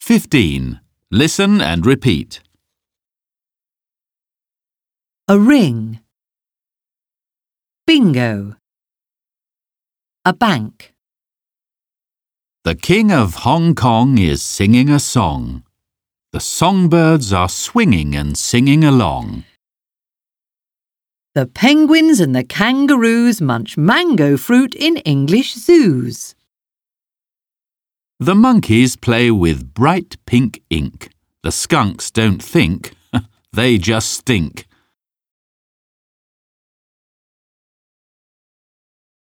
15. Listen and repeat. A ring. Bingo. A bank. The King of Hong Kong is singing a song. The songbirds are swinging and singing along. The penguins and the kangaroos munch mango fruit in English zoos. The monkeys play with bright pink ink. The skunks don't think, they just stink.